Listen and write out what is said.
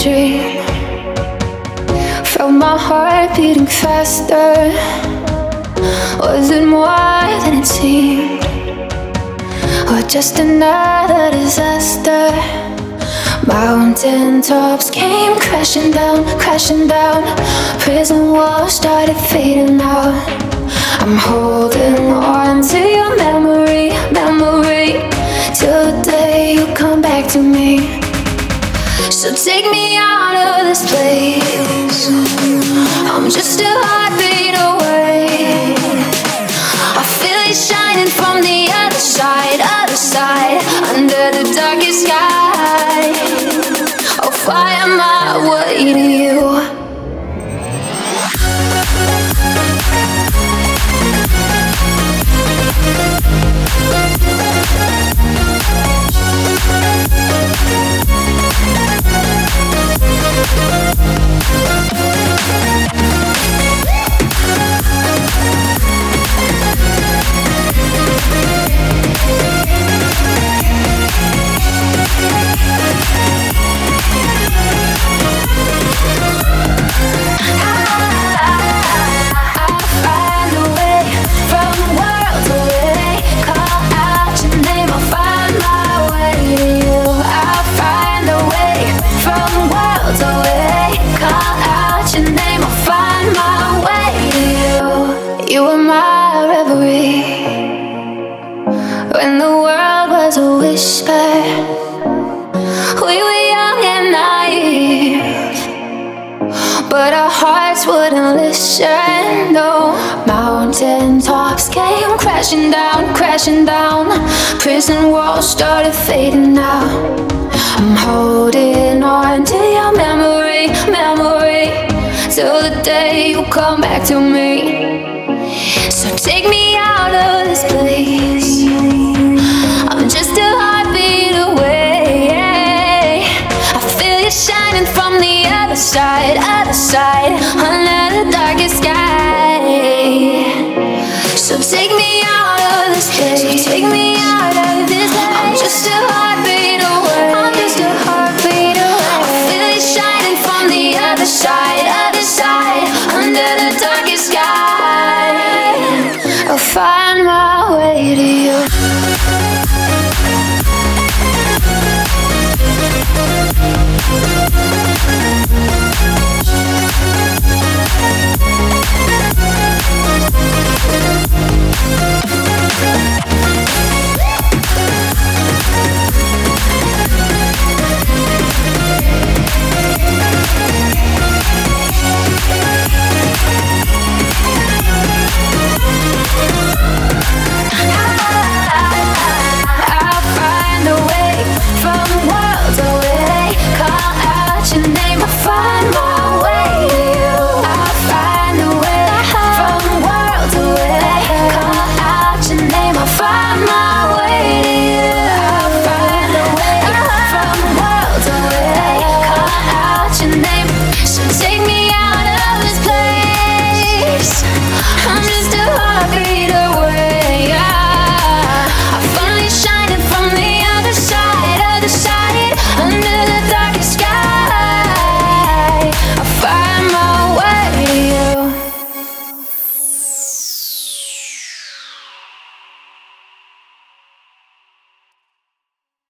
dream. Felt my heart beating faster. Was it more than it seemed? Or just another disaster? Mountain tops came crashing down, crashing down. Prison walls started fading out. I'm holding on to your memory, memory, till the day you come back to me. So take me out of this place. I'm just a heartbeat away. I feel it shining from the other side, under the darkest sky. Oh, why am I waiting you? You were my reverie when the world was a whisper. We were young and naive, but our hearts wouldn't listen. No, mountain tops came crashing down, crashing down. Prison walls started fading out. I'm holding on to your memory, memory, till the day you come back to me. So take me out of this place. I'm just a heartbeat away. I feel you shining from the other side, under the darkest sky. So take me out of this place.